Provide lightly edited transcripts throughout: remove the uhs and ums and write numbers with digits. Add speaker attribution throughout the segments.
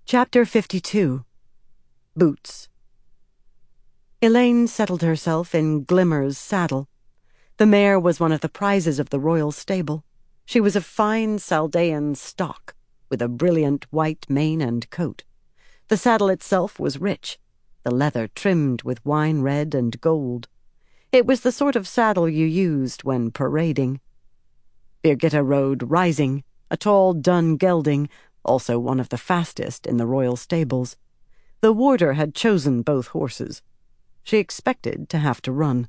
Speaker 1: Chapter 52. Boots. Elaine settled herself in Glimmer's saddle. The mare was one of the prizes of the royal stable. She was of fine Saldean stock, with a brilliant white mane and coat. The saddle itself was rich, the leather trimmed with wine red and gold. It was the sort of saddle you used when parading. Birgitta rode Rising, a tall dun gelding, also one of the fastest in the royal stables. The warder had chosen both horses. She expected to have to run.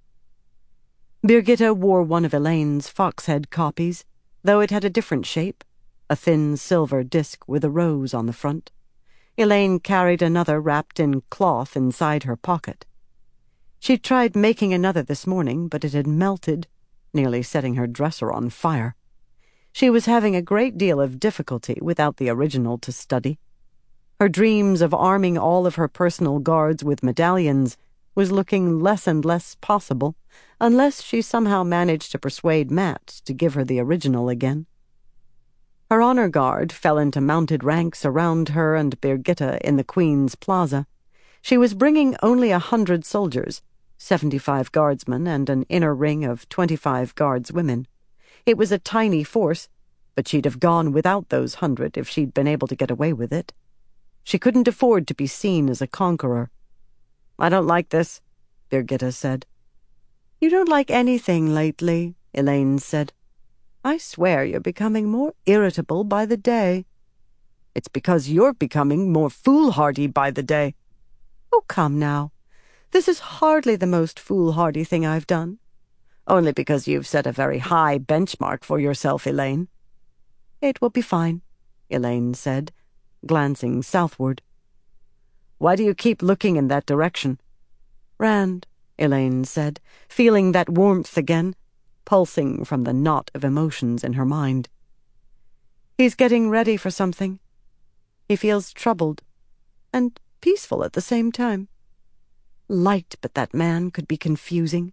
Speaker 1: Birgitta wore one of Elaine's foxhead copies, though it had a different shape, a thin silver disc with a rose on the front. Elaine carried another wrapped in cloth inside her pocket. She'd tried making another this morning, but it had melted, nearly setting her dresser on fire. She was having a great deal of difficulty without the original to study. Her dreams of arming all of her personal guards with medallions was looking less and less possible, unless she somehow managed to persuade Matt to give her the original again. Her honor guard fell into mounted ranks around her and Birgitta in the Queen's Plaza. She was bringing only 100 soldiers, 75 guardsmen and an inner ring of 25 guardswomen. It was a tiny force, but she'd have gone without those 100 if she'd been able to get away with it. She couldn't afford to be seen as a conqueror. "I don't like this," Birgitta said. "You don't like anything lately," Elaine said. "I swear you're becoming more irritable by the day." "It's because you're becoming more foolhardy by the day." "Oh, come now. This is hardly the most foolhardy thing I've done." "Only because you've set a very high benchmark for yourself, Elaine." "It will be fine," Elaine said, glancing southward. "Why do you keep looking in that direction?" "Rand," Elaine said, feeling that warmth again, pulsing from the knot of emotions in her mind. "He's getting ready for something. He feels troubled and peaceful at the same time. Light, but that man could be confusing."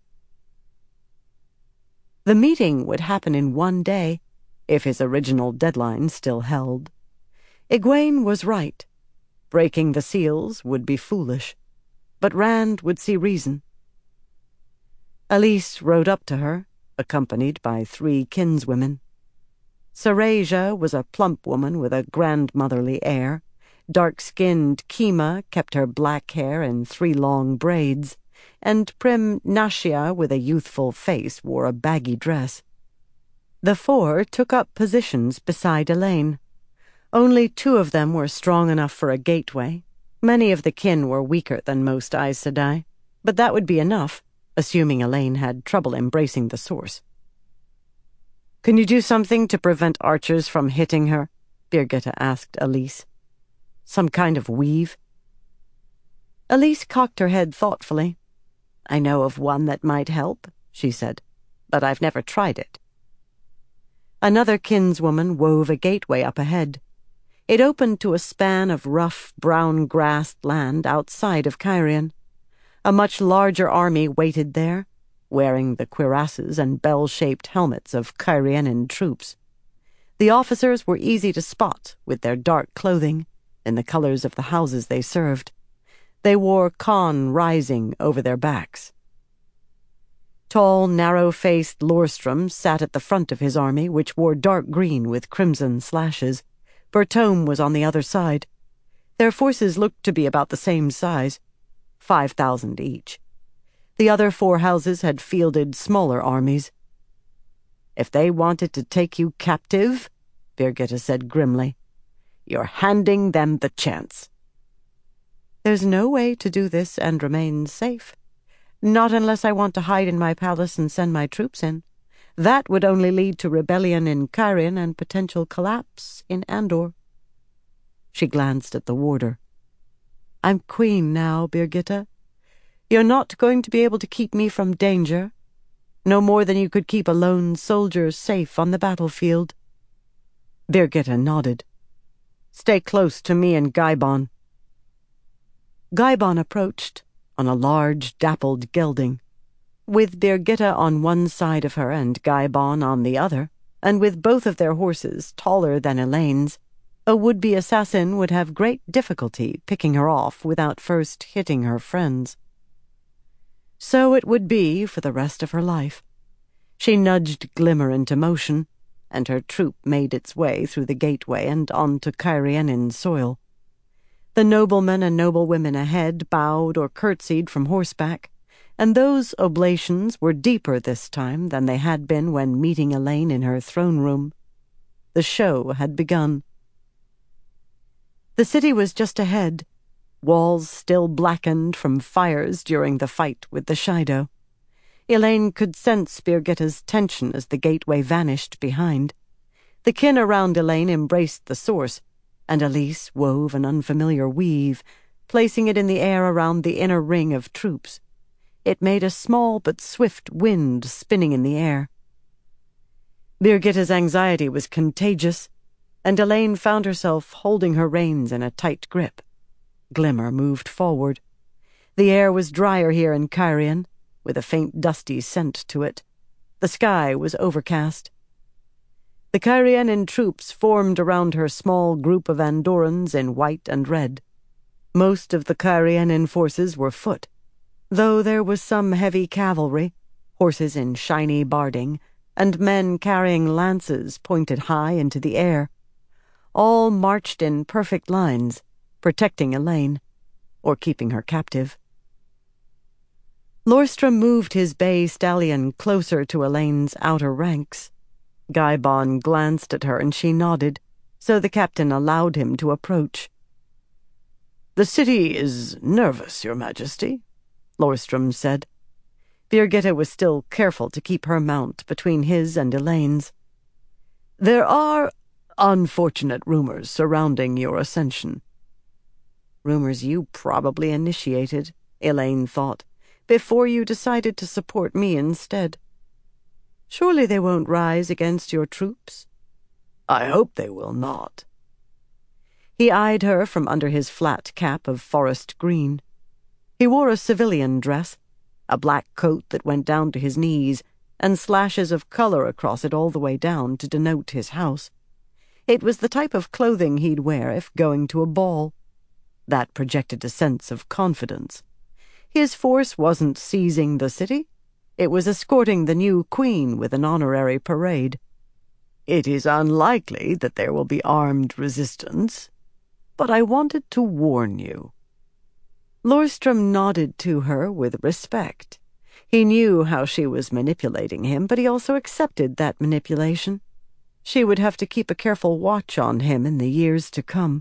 Speaker 1: The meeting would happen in one day, if his original deadline still held. Egwene was right. Breaking the seals would be foolish, but Rand would see reason. Elise rode up to her, accompanied by 3 kinswomen. Sarasia was a plump woman with a grandmotherly air. Dark-skinned Kima kept her black hair in 3 long braids, and prim Nashia, with a youthful face, wore a baggy dress. The 4 took up positions beside Elaine. Only 2 of them were strong enough for a gateway. Many of the kin were weaker than most Aes Sedai, but that would be enough, assuming Elaine had trouble embracing the source. "Can you do something to prevent archers from hitting her?" Birgitta asked Elise. "Some kind of weave?" Elise cocked her head thoughtfully. "I know of one that might help," she said, "but I've never tried it." Another kinswoman wove a gateway up ahead. It opened to a span of rough, brown-grassed land outside of Cairhien. A much larger army waited there, wearing the cuirasses and bell-shaped helmets of Cairhienan troops. The officers were easy to spot with their dark clothing, in the colors of the houses they served. They wore Con Rising over their backs. Tall, narrow-faced Lorstrom sat at the front of his army, which wore dark green with crimson slashes. Bertome was on the other side. Their forces looked to be about the same size, 5,000 each. The other 4 houses had fielded smaller armies. "If they wanted to take you captive," Birgitta said grimly, "you're handing them the chance." "There's no way to do this and remain safe. Not unless I want to hide in my palace and send my troops in. That would only lead to rebellion in Cairhien and potential collapse in Andor." She glanced at the warder. "I'm queen now, Birgitta. You're not going to be able to keep me from danger, no more than you could keep a lone soldier safe on the battlefield." Birgitta nodded. "Stay close to me and Gaibon." Gaibon approached, on a large, dappled gelding. With Birgitta on one side of her and Gaibon on the other, and with both of their horses taller than Elaine's, A would-be assassin would have great difficulty picking her off without first hitting her friends. So it would be for the rest of her life. She nudged Glimmer into motion, and her troop made its way through the gateway and onto Cairhienin soil. The noblemen and noblewomen ahead bowed or curtsied from horseback, and those oblations were deeper this time than they had been when meeting Elaine in her throne room. The show had begun. The city was just ahead, walls still blackened from fires during the fight with the Shido. Elaine could sense Birgitte's tension as the gateway vanished behind. The kin around Elaine embraced the source, and Elise wove an unfamiliar weave, placing it in the air around the inner ring of troops. It made a small but swift wind spinning in the air. Birgitte's anxiety was contagious, and Elaine found herself holding her reins in a tight grip. Glimmer moved forward. The air was drier here in Cairhien, with a faint dusty scent to it. The sky was overcast. The Cairhienin troops formed around her small group of Andorrans in white and red. Most of the Cairhienin forces were foot, though there was some heavy cavalry, horses in shiny barding, and men carrying lances pointed high into the air. All marched in perfect lines, protecting Elaine, or keeping her captive. Lorstrom moved his bay stallion closer to Elaine's outer ranks. Gaibon glanced at her and she nodded, so the captain allowed him to approach.
Speaker 2: "The city is nervous, Your Majesty," Lorstrom said.
Speaker 1: Birgitte was still careful to keep her mount between his and Elaine's.
Speaker 2: "There are unfortunate rumors surrounding your ascension."
Speaker 1: Rumors you probably initiated, Elaine thought, before you decided to support me instead. Surely they won't rise against your troops?
Speaker 2: I hope they will not.
Speaker 1: He eyed her from under his flat cap of forest green. He wore a civilian dress, a black coat that went down to his knees, and slashes of color across it all the way down to denote his house. It was the type of clothing he'd wear if going to a ball. That projected a sense of confidence. His force wasn't seizing the city. It was escorting the new queen with an honorary parade.
Speaker 2: It is unlikely that there will be armed resistance, but I wanted to warn you.
Speaker 1: Lorstrom nodded to her with respect. He knew how she was manipulating him, but he also accepted that manipulation. She would have to keep a careful watch on him in the years to come.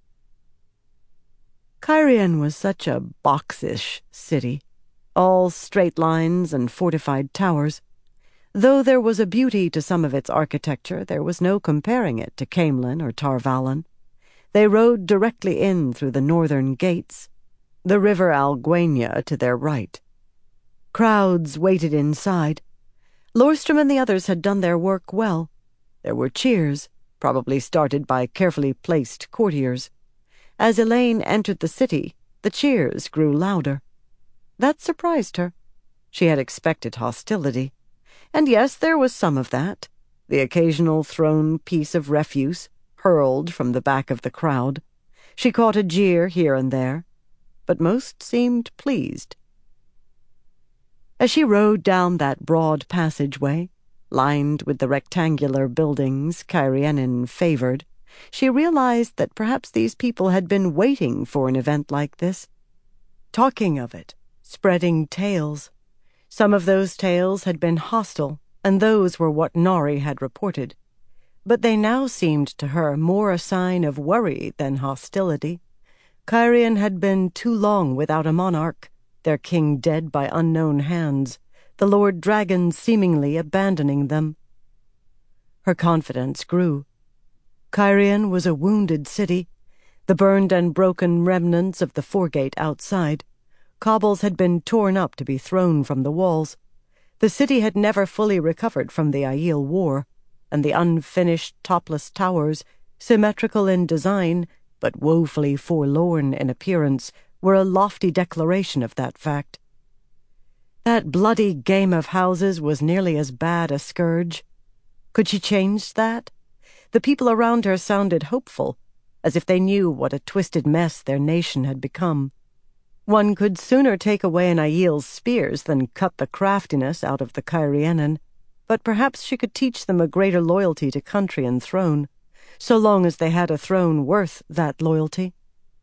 Speaker 1: Cairhien was such a boxish city, all straight lines and fortified towers. Though there was a beauty to some of its architecture, there was no comparing it to Caemlyn or Tar Valon. They rode directly in through the northern gates, the river Alguenya to their right. Crowds waited inside. Lorstrom and the others had done their work well. There were cheers, probably started by carefully placed courtiers. As Elaine entered the city, the cheers grew louder. That surprised her. She had expected hostility. And yes, there was some of that, the occasional thrown piece of refuse hurled from the back of the crowd. She caught a jeer here and there, but most seemed pleased. As she rode down that broad passageway, lined with the rectangular buildings Cairhienin favored, she realized that perhaps these people had been waiting for an event like this, talking of it, spreading tales. Some of those tales had been hostile, and those were what Nari had reported. But they now seemed to her more a sign of worry than hostility. Cairhien had been too long without a monarch, their king dead by unknown hands, the Lord Dragon seemingly abandoning them. Her confidence grew. Cairhien was a wounded city, the burned and broken remnants of the foregate outside. Cobbles had been torn up to be thrown from the walls. The city had never fully recovered from the Aiel War, and the unfinished topless towers, symmetrical in design but woefully forlorn in appearance, were a lofty declaration of that fact. That bloody game of houses was nearly as bad a scourge. Could she change that? The people around her sounded hopeful, as if they knew what a twisted mess their nation had become. One could sooner take away an Aiel's spears than cut the craftiness out of the Cairhienin, but perhaps she could teach them a greater loyalty to country and throne, so long as they had a throne worth that loyalty.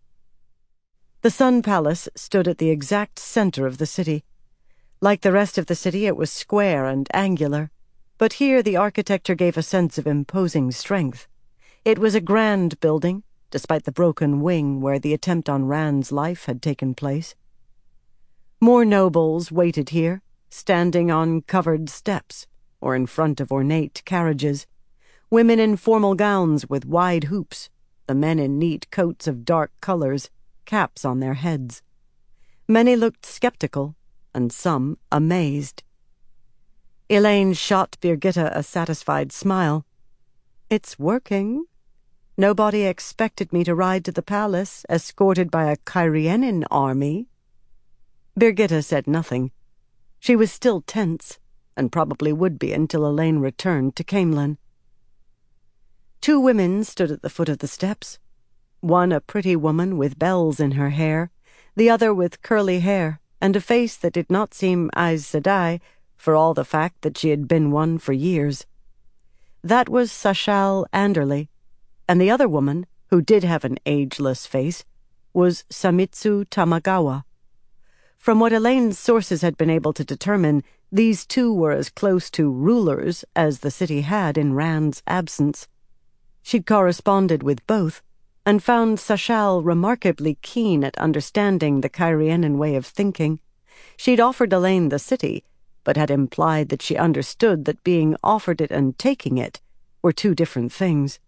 Speaker 1: The Sun Palace stood at the exact center of the city. Like the rest of the city, it was square and angular, but here the architecture gave a sense of imposing strength. It was a grand building, despite the broken wing where the attempt on Rand's life had taken place. More nobles waited here, standing on covered steps or in front of ornate carriages, women in formal gowns with wide hoops, the men in neat coats of dark colors, caps on their heads. Many looked skeptical, and some amazed. Elaine shot Birgitta a satisfied smile. "It's working. Nobody expected me to ride to the palace, escorted by a Cairhienin army." Birgitta said nothing. She was still tense, and probably would be until Elaine returned to Caemlyn. Two women stood at the foot of the steps, one a pretty woman with bells in her hair, the other with curly hair and a face that did not seem Aes Sedai, for all the fact that she had been one for years. That was Sashal Anderley, and the other woman, who did have an ageless face, was Samitsu Tamagawa. From what Elaine's sources had been able to determine, these two were as close to rulers as the city had in Rand's absence. She'd corresponded with both, and found Sashal remarkably keen at understanding the Cairhienin way of thinking. She'd offered Elaine the city, but had implied that she understood that being offered it and taking it were two different things.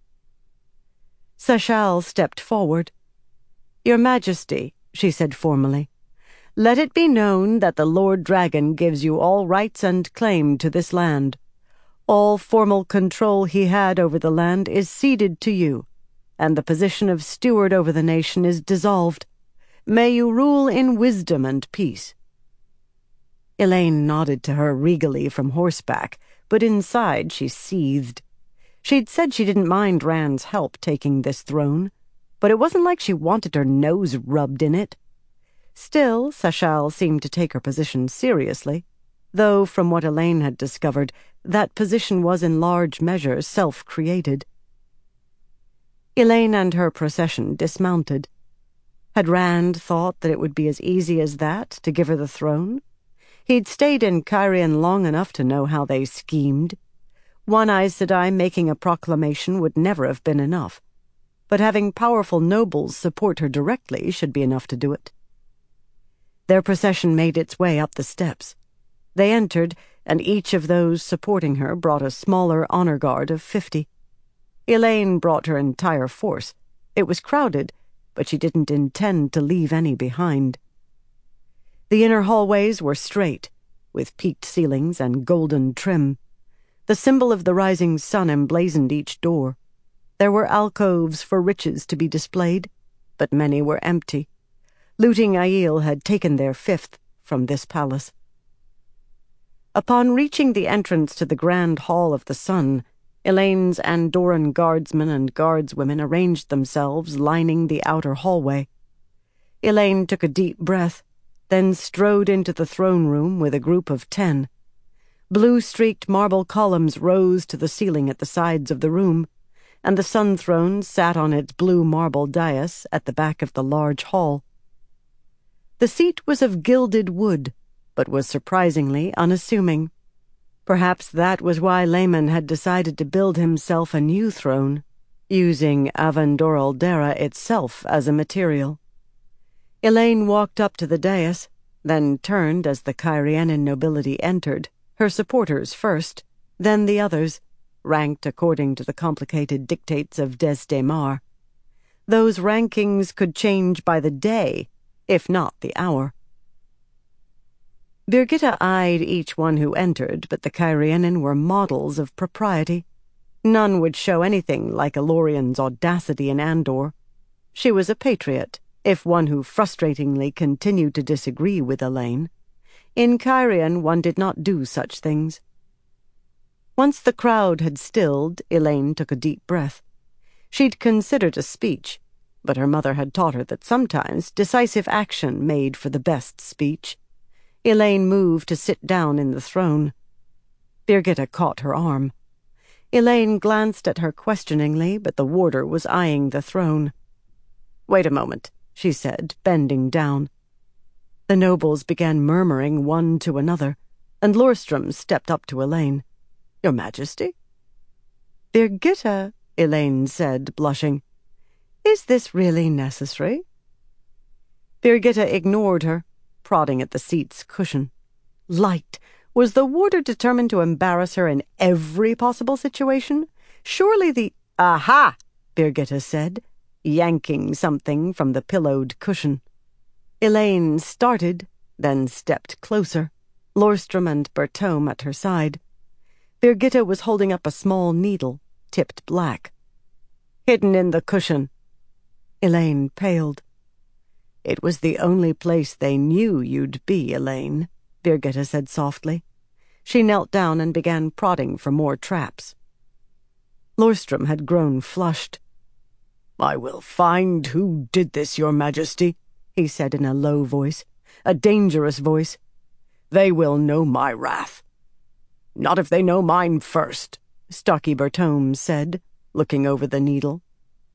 Speaker 1: Sashal stepped forward. "Your Majesty," she said formally, "let it be known that the Lord Dragon gives you all rights and claim to this land. All formal control he had over the land is ceded to you, and the position of steward over the nation is dissolved. May you rule in wisdom and peace." Elaine nodded to her regally from horseback, but inside she seethed. She'd said she didn't mind Rand's help taking this throne, but it wasn't like she wanted her nose rubbed in it. Still, Sashal seemed to take her position seriously, though from what Elaine had discovered, that position was in large measure self-created. Elaine and her procession dismounted. Had Rand thought that it would be as easy as that to give her the throne? He'd stayed in Cairhien long enough to know how they schemed. One Aes Sedai making a proclamation would never have been enough, but having powerful nobles support her directly should be enough to do it. Their procession made its way up the steps. They entered, and each of those supporting her brought a smaller honor guard of 50. Elaine brought her entire force. It was crowded, but she didn't intend to leave any behind. The inner hallways were straight, with peaked ceilings and golden trim. The symbol of the rising sun emblazoned each door. There were alcoves for riches to be displayed, but many were empty. Looting Aiel had taken their fifth from this palace. Upon reaching the entrance to the Grand Hall of the Sun, Elaine's Andoran guardsmen and guardswomen arranged themselves, lining the outer hallway. Elaine took a deep breath, then strode into the throne room with a group of 10. Blue-streaked marble columns rose to the ceiling at the sides of the room, and the sun throne sat on its blue marble dais at the back of the large hall. The seat was of gilded wood, but was surprisingly unassuming. Perhaps that was why Laman had decided to build himself a new throne, using Avendoral Dara itself as a material. Elaine walked up to the dais, then turned as the Cairhienin nobility entered, her supporters first, then the others, ranked according to the complicated dictates of Des Daemar. Those rankings could change by the day, if not the hour. Birgitta eyed each one who entered, but the Cairhienin were models of propriety. None would show anything like Elorian's audacity in Andor. She was a patriot, if one who frustratingly continued to disagree with Elaine. In Cairhien one did not do such things. Once the crowd had stilled, Elaine took a deep breath. She'd considered a speech, but her mother had taught her that sometimes decisive action made for the best speech. Elaine moved to sit down in the throne. Birgitte caught her arm. Elaine glanced at her questioningly, but the warder was eyeing the throne. "Wait a moment," she said, bending down. The nobles began murmuring one to another, and Lorstrom stepped up to Elaine. "Your Majesty?"
Speaker 2: "Birgitte," Elaine said, blushing. "Is this really necessary?"
Speaker 1: Birgitte ignored her, prodding at the seat's cushion. Light! Was the warder determined to embarrass her in every possible situation? Surely the— "Aha!" Birgitte said, yanking something from the pillowed cushion. Elaine started, then stepped closer, Lorstrom and Bertome at her side. Birgitte was holding up a small needle, tipped black. "Hidden in the cushion." Elaine paled. "It was the only place they knew you'd be, Elaine," Birgitte said softly. She knelt down and began prodding for more traps. Lorstrom had grown flushed. "I will find who did this, Your Majesty," he said in a low voice, a dangerous voice. "They will know my wrath." "Not if they know mine first," Stocky Bertome said, looking over the needle.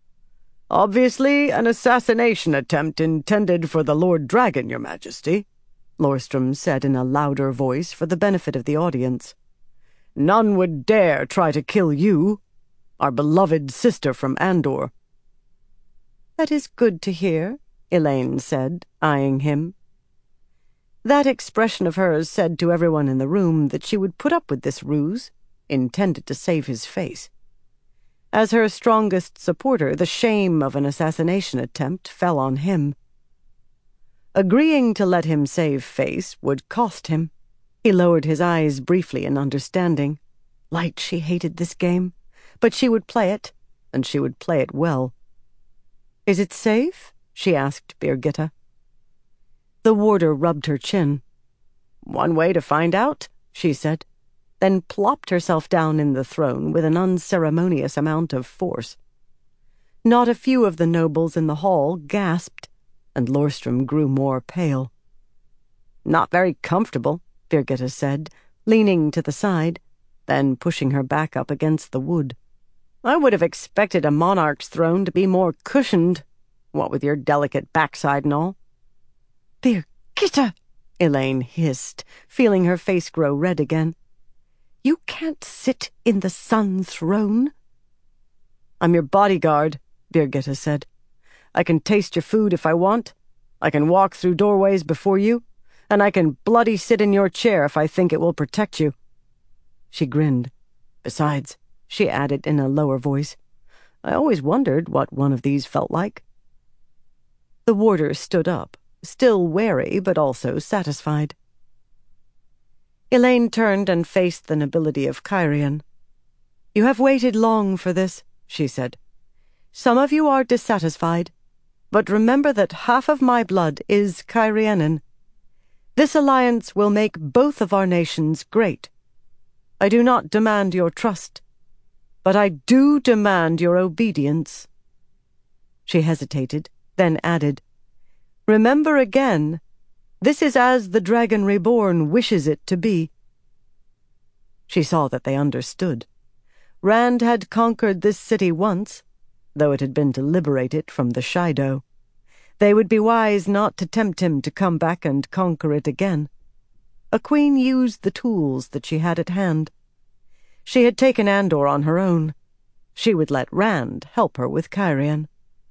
Speaker 1: "Obviously an assassination attempt intended for the Lord Dragon, Your Majesty," Lorstrom said in a louder voice for the benefit of the audience. "None would dare try to kill you, our beloved sister from Andor."
Speaker 2: "That is good to hear," Elaine said, eyeing him.
Speaker 1: That expression of hers said to everyone in the room that she would put up with this ruse, intended to save his face. As her strongest supporter, the shame of an assassination attempt fell on him. Agreeing to let him save face would cost him. He lowered his eyes briefly in understanding. Light, she hated this game, but she would play it, and she would play it well. "Is it safe?" she asked Birgitte. The warder rubbed her chin. "One way to find out," she said, then plopped herself down in the throne with an unceremonious amount of force. Not a few of the nobles in the hall gasped, and Lorstrom grew more pale. "Not very comfortable," Birgitte said, leaning to the side, then pushing her back up against the wood. "I would have expected a monarch's throne to be more cushioned, what with your delicate backside and all."
Speaker 2: "Birgitte!"
Speaker 1: Elaine hissed, feeling her face grow red again.
Speaker 2: "You can't sit in the Sun Throne."
Speaker 1: "I'm your bodyguard," Birgitte said. "I can taste your food if I want, I can walk through doorways before you, and I can bloody sit in your chair if I think it will protect you." She grinned. "Besides," she added in a lower voice, "I always wondered what one of these felt like." The warder stood up, still wary but also satisfied. Elaine turned and faced the nobility of Cairhien. "You have waited long for this," she said. "Some of you are dissatisfied, but remember that half of my blood is Cairhienin. This alliance will make both of our nations great. I do not demand your trust, but I do demand your obedience." She hesitated, then added, "Remember again, this is as the Dragon Reborn wishes it to be." She saw that they understood. Rand had conquered this city once, though it had been to liberate it from the Shaido. They would be wise not to tempt him to come back and conquer it again. A queen used the tools that she had at hand. She had taken Andor on her own. She would let Rand help her with Cairhien.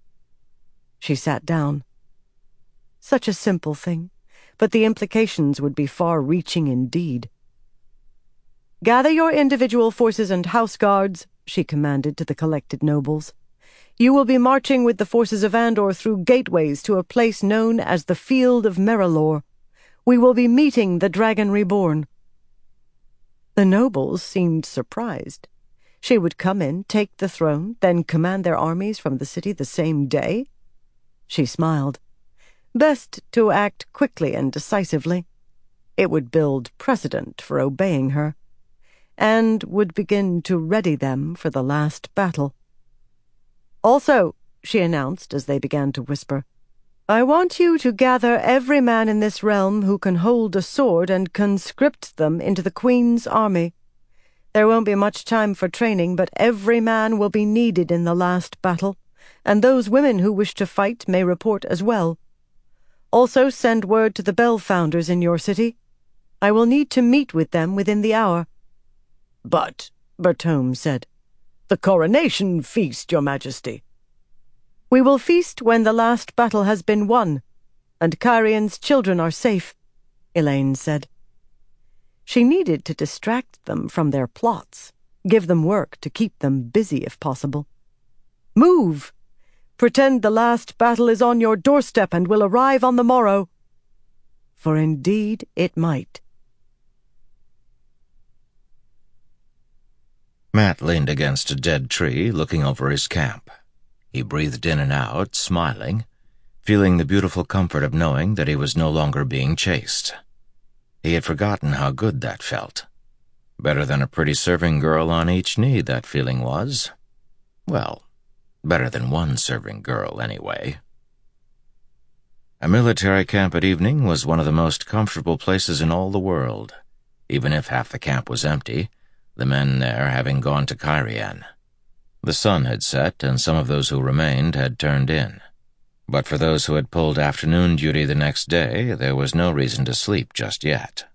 Speaker 1: She sat down. Such a simple thing, but the implications would be far-reaching indeed. "Gather your individual forces and house guards," she commanded to the collected nobles. "You will be marching with the forces of Andor through gateways to a place known as the Field of Merrilor. We will be meeting the Dragon Reborn." The nobles seemed surprised. She would come in, take the throne, then command their armies from the city the same day? She smiled. Best to act quickly and decisively. It would build precedent for obeying her, and would begin to ready them for the last battle. "Also," she announced as they began to whisper. "I want you to gather every man in this realm who can hold a sword and conscript them into the Queen's army. There won't be much time for training, but every man will be needed in the last battle, and those women who wish to fight may report as well. Also send word to the bell founders in your city. I will need to meet with them within the hour."
Speaker 2: "But," Bertome said, "the coronation feast, Your Majesty."
Speaker 1: "We will feast when the last battle has been won, and Cairhiene's children are safe," Elaine said. She needed to distract them from their plots, give them work to keep them busy if possible. "Move! Pretend the last battle is on your doorstep and will arrive on the morrow." For indeed it might.
Speaker 3: Matt leaned against a dead tree, looking over his camp. He breathed in and out, smiling, feeling the beautiful comfort of knowing that he was no longer being chased. He had forgotten how good that felt. Better than a pretty serving girl on each knee, that feeling was. Well, better than one serving girl, anyway. A military camp at evening was one of the most comfortable places in all the world, even if half the camp was empty, the men there having gone to Cairhien. The sun had set, and some of those who remained had turned in. But for those who had pulled afternoon duty the next day, there was no reason to sleep just yet.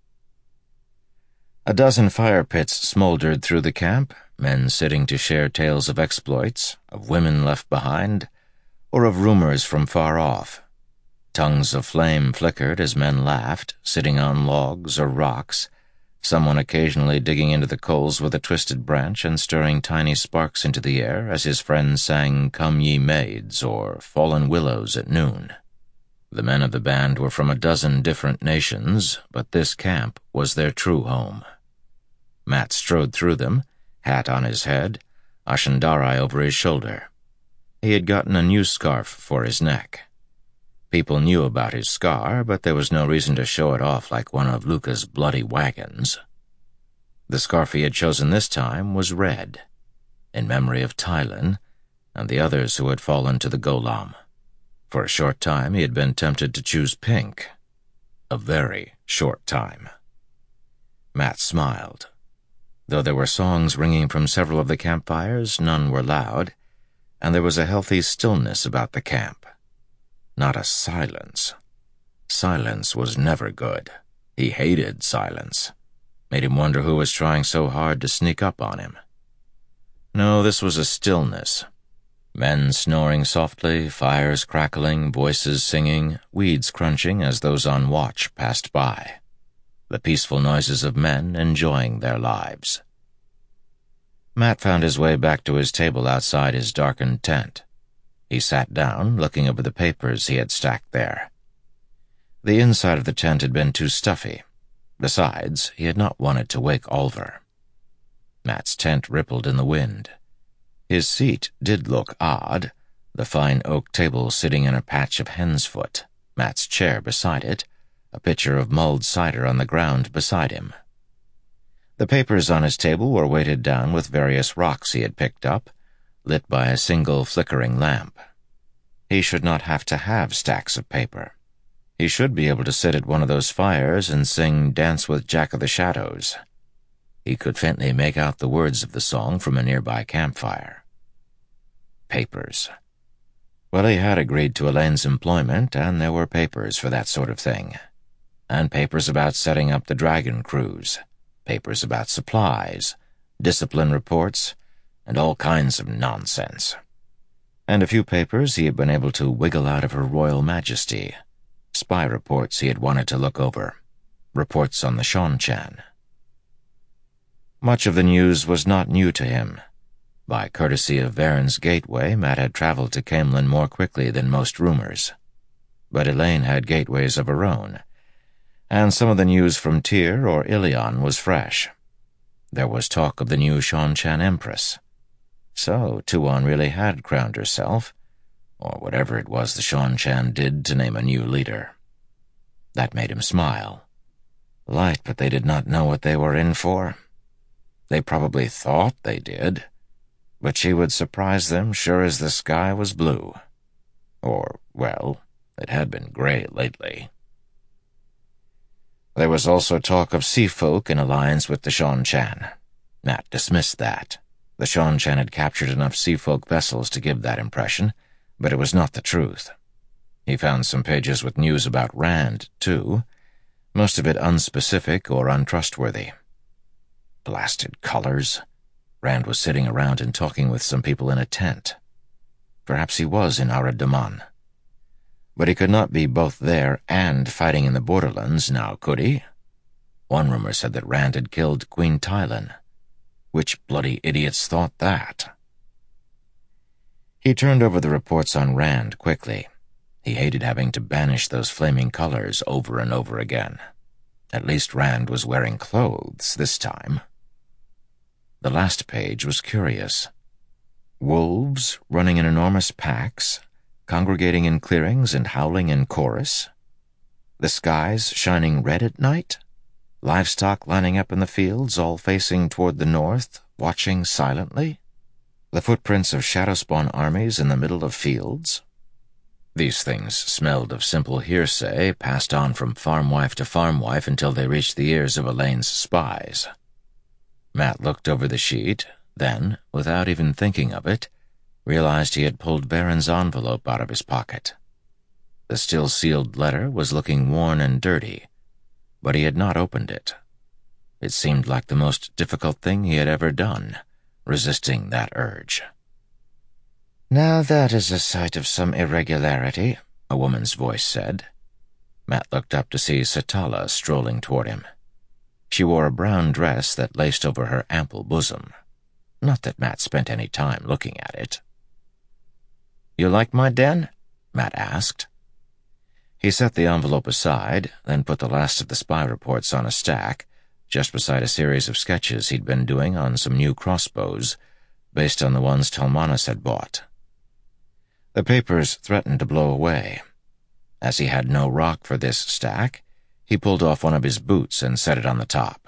Speaker 3: A dozen fire pits smoldered through the camp, men sitting to share tales of exploits, of women left behind, or of rumors from far off. Tongues of flame flickered as men laughed, sitting on logs or rocks, someone occasionally digging into the coals with a twisted branch and stirring tiny sparks into the air as his friends sang "Come Ye Maids" or "Fallen Willows" at noon. The men of the band were from a dozen different nations, but this camp was their true home. Matt strode through them, hat on his head, ashandari over his shoulder. He had gotten a new scarf for his neck. People knew about his scar, but there was no reason to show it off like one of Luca's bloody wagons. The scarf he had chosen this time was red, in memory of Tylin and the others who had fallen to the Golem. For a short time he had been tempted to choose pink. A very short time. Matt smiled. Though there were songs ringing from several of the campfires, none were loud, and there was a healthy stillness about the camp. Not a silence. Silence was never good. He hated silence. Made him wonder who was trying so hard to sneak up on him. No, this was a stillness. Men snoring softly, fires crackling, voices singing, weeds crunching as those on watch passed by. The peaceful noises of men enjoying their lives. Matt found his way back to his table outside his darkened tent. He sat down, looking over the papers he had stacked there. The inside of the tent had been too stuffy. Besides, he had not wanted to wake Oliver. Matt's tent rippled in the wind. His seat did look odd, the fine oak table sitting in a patch of hen's foot, Matt's chair beside it, a pitcher of mulled cider on the ground beside him. The papers on his table were weighted down with various rocks he had picked up, lit by a single flickering lamp. He should not have to have stacks of paper. He should be able to sit at one of those fires and sing "Dance with Jack of the Shadows." He could faintly make out the words of the song from a nearby campfire. Papers. Well, he had agreed to Elaine's employment, and there were papers for that sort of thing. And papers about setting up the Dragon Cruise, papers about supplies, discipline reports, and all kinds of nonsense. And a few papers he had been able to wiggle out of Her Royal Majesty, spy reports he had wanted to look over, reports on the Seanchan. Much of the news was not new to him. By courtesy of Varen's gateway, Matt had traveled to Caemlyn more quickly than most rumors. But Elaine had gateways of her own, and some of the news from Tyr or Ilion was fresh. There was talk of the new Seanchan Empress. So Tuon really had crowned herself, or whatever it was the Seanchan did to name a new leader. That made him smile. Light, but they did not know what they were in for. They probably thought they did. but she would surprise them sure as the sky was blue. Or, well, it had been gray lately. There was also talk of sea folk in alliance with the Shan-Chan. Matt dismissed that. The Shan-Chan had captured enough sea folk vessels to give that impression, but it was not the truth. He found some pages with news about Rand, too, most of it unspecific or untrustworthy. Blasted colors. Rand was sitting around and talking with some people in a tent. Perhaps he was in Aradaman. But he could not be both there and fighting in the borderlands now, could he? One rumor said that Rand had killed Queen Tylin. Which bloody idiots thought that? He turned over the reports on Rand quickly. He hated having to banish those flaming colors over and over again. At least Rand was wearing clothes this time. The last page was curious. Wolves running in enormous packs, congregating in clearings and howling in chorus. The skies shining red at night. Livestock lining up in the fields, all facing toward the north, watching silently. The footprints of Shadowspawn armies in the middle of fields. These things smelled of simple hearsay passed on from farm-wife to farm-wife until they reached the ears of Elaine's spies. Matt looked over the sheet, then, without even thinking of it, realized he had pulled Baron's envelope out of his pocket. The still-sealed letter was looking worn and dirty, but he had not opened it. It seemed like the most difficult thing he had ever done, resisting that urge. "Now that is a sight of some irregularity," a woman's voice said. Matt looked up to see Satala strolling toward him. She wore a brown dress that laced over her ample bosom. Not that Matt spent any time looking at it. "You like my den?" Matt asked. He set the envelope aside, then put the last of the spy reports on a stack, just beside a series of sketches he'd been doing on some new crossbows, based on the ones Talmanas had bought. The papers threatened to blow away. As he had no rock for this stack, he pulled off one of his boots and set it on the top.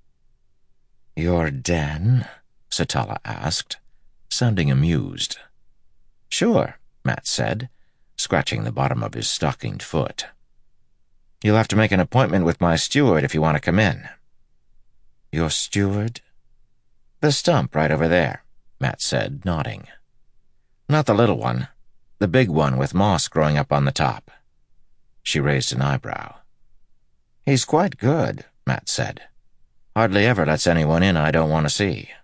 Speaker 3: "Your den?" Satala asked, sounding amused. "Sure," Matt said, scratching the bottom of his stockinged foot. "You'll have to make an appointment with my steward if you want to come in." "Your steward?" "The stump right over there," Matt said, nodding. "Not the little one. The big one with moss growing up on the top." She raised an eyebrow. "He's quite good," Matt said. "Hardly ever lets anyone in I don't want to see."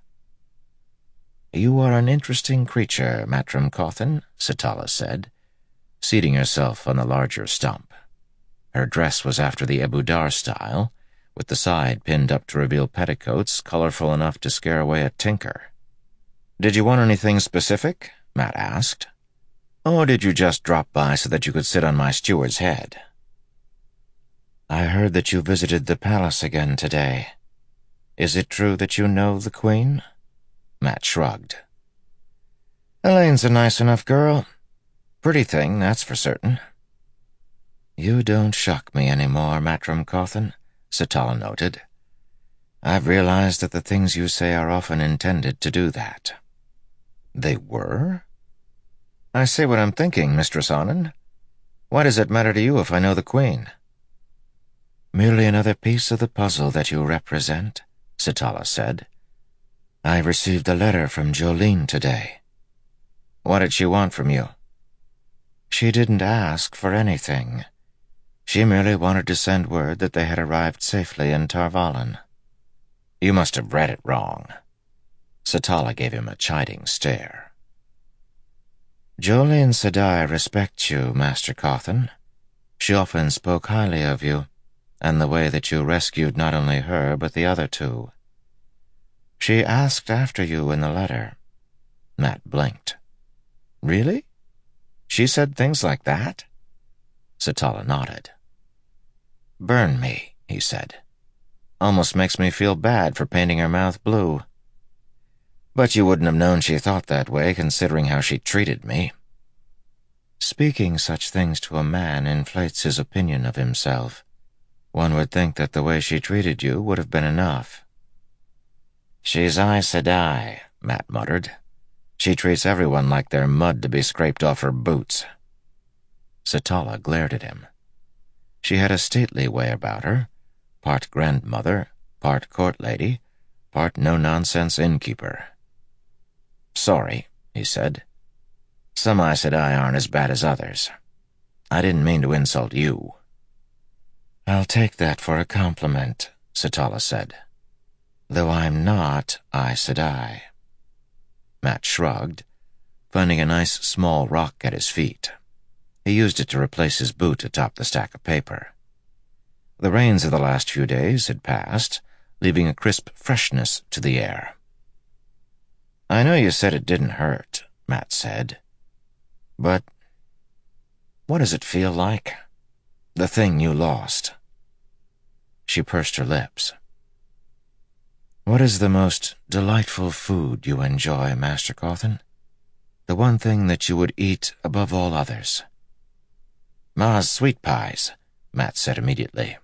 Speaker 3: "You are an interesting creature, Matrim Cawthon," Satala said, seating herself on the larger stump. Her dress was after the Ebudar style, with the side pinned up to reveal petticoats colorful enough to scare away a tinker. "Did you want anything specific?" Matt asked. "Or did you just drop by so that you could sit on my steward's head?" "I heard that you visited the palace again today. Is it true that you know the Queen?" Matt shrugged. "Elaine's a nice enough girl. Pretty thing, that's for certain." "You don't shock me anymore, Matrim Cawthon," Satala noted. "I've realized that the things you say are often intended to do that." "They were?" "I say what I'm thinking, Mistress Anand. Why does it matter to you if I know the Queen?" "Merely another piece of the puzzle that you represent," Satala said. "I received a letter from Jolene today." "What did she want from you?" "She didn't ask for anything. She merely wanted to send word that they had arrived safely in Tar Valon." "You must have read it wrong." Satala gave him a chiding stare. "Jolene Sedai respects you, Master Cawthon. She often spoke highly of you, and the way that you rescued not only her but the other two. She asked after you in the letter." Matt blinked. "Really? She said things like that?" Satala nodded. "Burn me," he said. "Almost makes me feel bad for painting her mouth blue. But you wouldn't have known she thought that way, considering how she treated me." "Speaking such things to a man inflates his opinion of himself. One would think that the way she treated you would have been enough." "She's Aes Sedai," Matt muttered. She treats everyone like they're mud to be scraped off her boots. Satala glared at him. She had a stately way about her, part grandmother, part court lady, part no-nonsense innkeeper. "Sorry," he said. "Some Aes Sedai aren't as bad as others. I didn't mean to insult you." "I'll take that for a compliment," Satala said. "Though I'm not Aes Sedai." Matt shrugged, finding a nice small rock at his feet. He used it to replace his boot atop the stack of paper. The rains of the last few days had passed, leaving a crisp freshness to the air. "I know you said it didn't hurt," Matt said. "But what does it feel like? The thing you lost." She pursed her lips. "What is the most delightful food you enjoy, Master Cawthon? The one thing that you would eat above all others?" "Ma's sweet pies," Matt said immediately.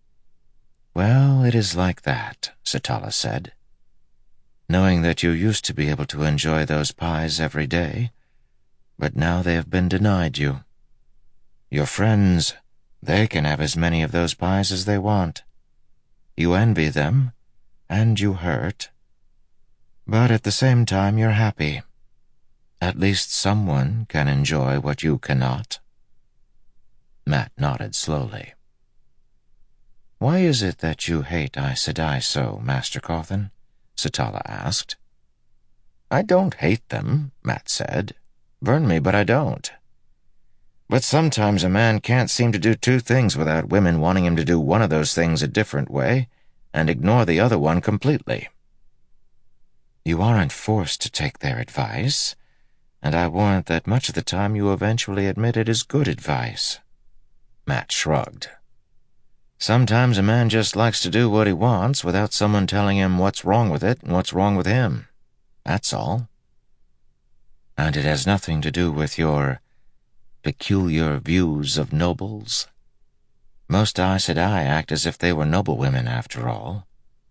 Speaker 3: "Well, it is like that," Satala said. "Knowing that you used to be able to enjoy those pies every day, but now they have been denied you. Your friends, they can have as many of those pies as they want. You envy them, and you hurt. But at the same time you're happy. At least someone can enjoy what you cannot." Matt nodded slowly. "Why is it that you hate Aes Sedai so, Master Cawthon?" Satala asked. "I don't hate them," Matt said. "Burn me, but I don't. But sometimes a man can't seem to do two things without women wanting him to do one of those things a different way and ignore the other one completely." "You aren't forced to take their advice, and I warrant that much of the time you eventually admit it is good advice." Matt shrugged. "Sometimes a man just likes to do what he wants without someone telling him what's wrong with it and what's wrong with him. That's all." "And it has nothing to do with your peculiar views of nobles? Most Aes Sedai act as if they were noblewomen, after all."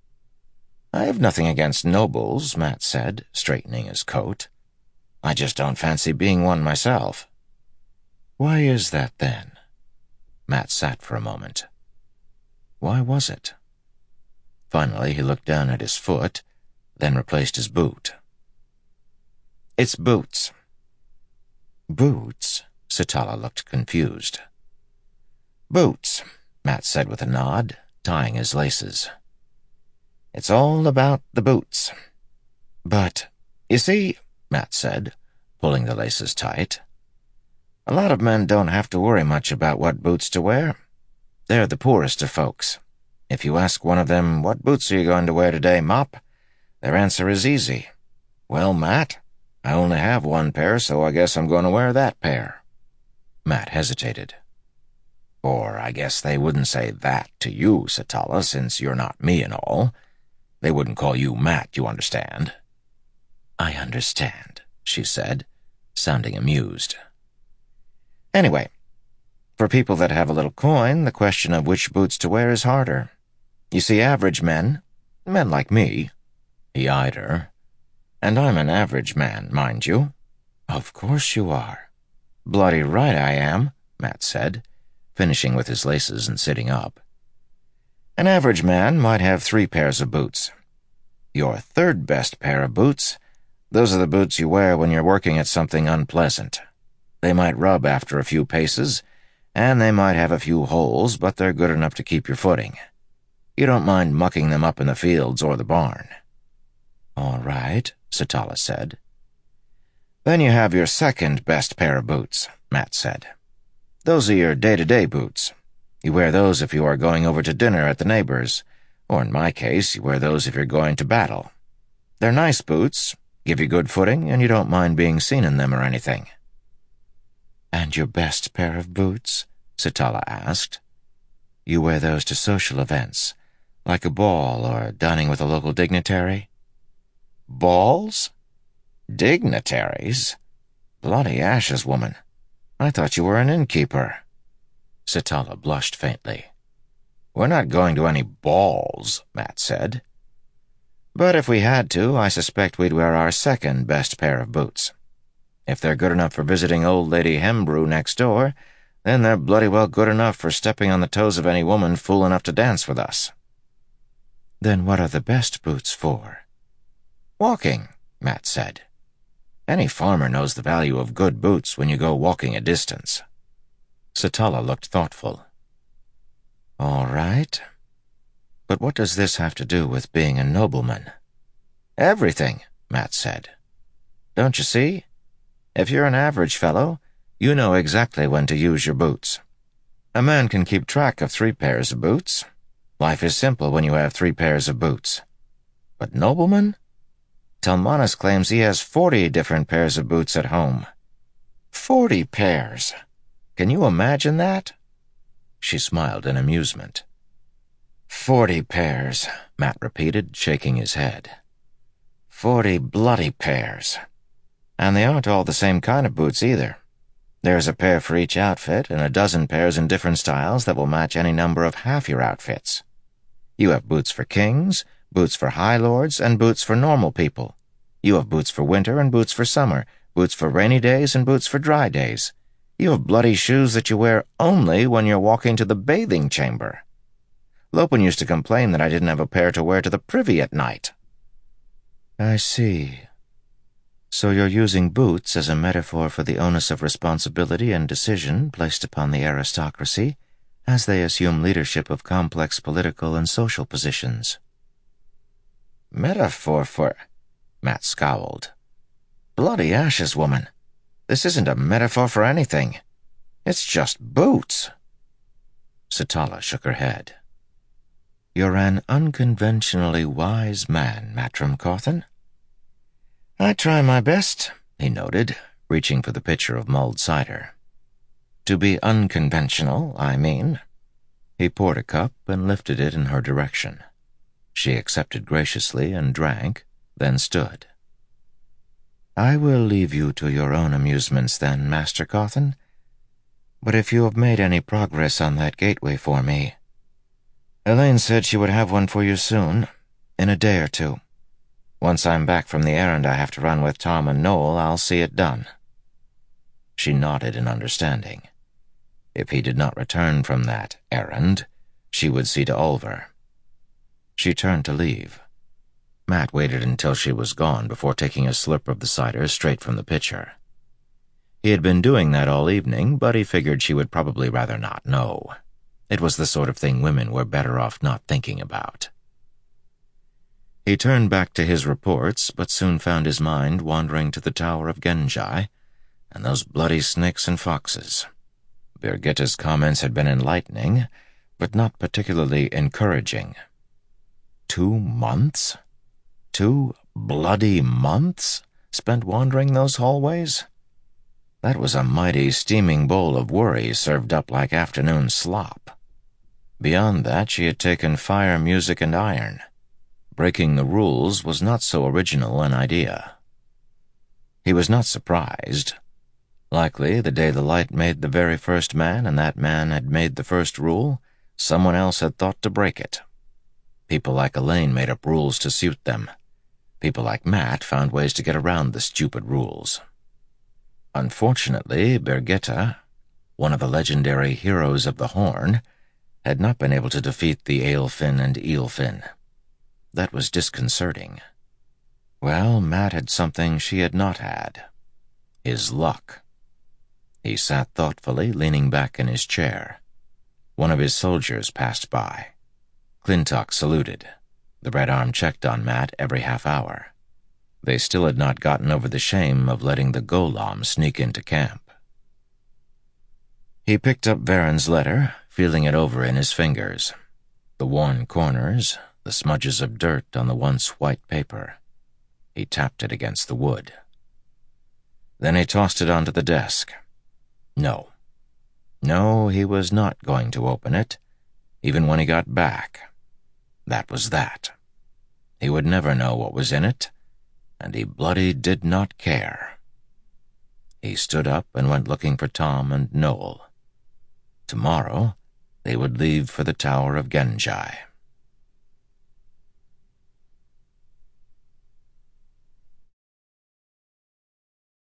Speaker 3: "I have nothing against nobles," Matt said, straightening his coat. "I just don't fancy being one myself." "Why is that, then?" Matt sat for a moment. Why was it? Finally, he looked down at his foot, then replaced his boot. "It's boots." "Boots?" Satala looked confused. "Boots," Matt said with a nod, tying his laces. "It's all about the boots." "But—" "You see," Matt said, pulling the laces tight, "a lot of men don't have to worry much about what boots to wear. They're the poorest of folks. If you ask one of them, 'What boots are you going to wear today, Mop?' their answer is easy. 'Well, Matt, I only have one pair, so I guess I'm going to wear that pair.'" Matt hesitated. "Or I guess they wouldn't say that to you, Satala, since you're not me and all. They wouldn't call you Matt, you understand." "I understand," she said, sounding amused. "Anyway, for people that have a little coin, the question of which boots to wear is harder. You see, average men like me," he eyed her, "and I'm an average man, mind you." "Of course you are." "Bloody right I am," Matt said, finishing with his laces and sitting up. "An average man might have 3 pairs of boots. Your third best pair of boots, those are the boots you wear when you're working at something unpleasant. They might rub after a few paces, and they might have a few holes, but they're good enough to keep your footing. You don't mind mucking them up in the fields or the barn." "All right," Satala said. "Then you have your second best pair of boots," Matt said. "Those are your day-to-day boots. You wear those if you are going over to dinner at the neighbor's, or in my case, you wear those if you're going to battle. They're nice boots, give you good footing, and you don't mind being seen in them or anything." "And your best pair of boots?" Satala asked. "You wear those to social events, like a ball or dining with a local dignitary?" "Balls? Dignitaries? Bloody ashes, woman. I thought you were an innkeeper." Satala blushed faintly. "We're not going to any balls," Matt said. But if we had to, I suspect we'd wear our second best pair of boots. If they're good enough for visiting old Lady Hembrew next door, then they're bloody well good enough for stepping on the toes of any woman fool enough to dance with us."
Speaker 2: "Then what are the best boots for?"
Speaker 3: "Walking," Matt said. "Any farmer knows the value of good boots when you go walking a distance."
Speaker 2: Satala looked thoughtful. "All right. But what does this have to do with being a nobleman?"
Speaker 3: "Everything," Matt said. "Don't you see? If you're an average fellow, you know exactly when to use your boots. A man can keep track of 3 pairs of boots. Life is simple when you have 3 pairs of boots. But nobleman? Telmanus claims he has 40 different pairs of boots at home. 40 pairs! Can you imagine that?"
Speaker 2: She smiled in amusement.
Speaker 3: 40 pairs, Matt repeated, shaking his head. 40 bloody pairs. And they aren't all the same kind of boots either. There's a pair for each outfit, and a dozen pairs in different styles that will match any number of half your outfits. You have boots for kings, boots for high lords, and boots for normal people. You have boots for winter and boots for summer, boots for rainy days and boots for dry days. You have bloody shoes that you wear only when you're walking to the bathing chamber. Lopen used to complain that I didn't have a pair to wear to the privy at night."
Speaker 2: "I see. So you're using boots as a metaphor for the onus of responsibility and decision placed upon the aristocracy as they assume leadership of complex political and social positions."
Speaker 3: "Metaphor for—" Matt scowled. "Bloody ashes, woman. This isn't a metaphor for anything. It's just boots."
Speaker 2: Satala shook her head. "You're an unconventionally wise man, Matrim Cawthon."
Speaker 3: "I try my best," he noted, reaching for the pitcher of mulled cider. "To be unconventional, I mean."
Speaker 2: He poured a cup and lifted it in her direction. She accepted graciously and drank, then stood. "I will leave you to your own amusements then, Master Cawthon. But if you have made any progress on that gateway for me—"
Speaker 3: "Elaine said she would have one for you soon, in a day or 2. Once I'm back from the errand I have to run with Tom and Noel, I'll see it done."
Speaker 2: She nodded in understanding. If he did not return from that errand, she would see to Ulver. She turned to leave. Matt waited until she was gone before taking a slurp of the cider straight from the pitcher. He had been doing that all evening, but he figured she would probably rather not know. It was the sort of thing women were better off not thinking about. He turned back to his reports, but soon found his mind wandering to the Tower of Genjai and those bloody snakes and foxes. Birgitta's comments had been enlightening, but not particularly encouraging. 2 months? 2 bloody months spent wandering those hallways? That was a mighty steaming bowl of worry served up like afternoon slop. Beyond that, she had taken fire, music, and iron. Breaking the rules was not so original an idea. He was not surprised. Likely, the day the light made the very first man and that man had made the first rule, someone else had thought to break it. People like Elaine made up rules to suit them. People like Matt found ways to get around the stupid rules. Unfortunately, Birgitta, one of the legendary heroes of the Horn, had not been able to defeat the Aelfinn and Eelfinn. That was disconcerting. Well, Matt had something she had not had. His luck. He sat thoughtfully, leaning back in his chair. One of his soldiers passed by. Clintock saluted. The Red Arm checked on Matt every half hour. They still had not gotten over the shame of letting the Golem sneak into camp. He picked up Varen's letter, feeling it over in his fingers. The worn corners, the smudges of dirt on the once white paper. He tapped it against the wood. Then he tossed it onto the desk. No, he was not going to open it, even when he got back. That was that. He would never know what was in it, and he bloody did not care. He stood up and went looking for Tom and Noel. Tomorrow, they would leave for the Tower of Genjai.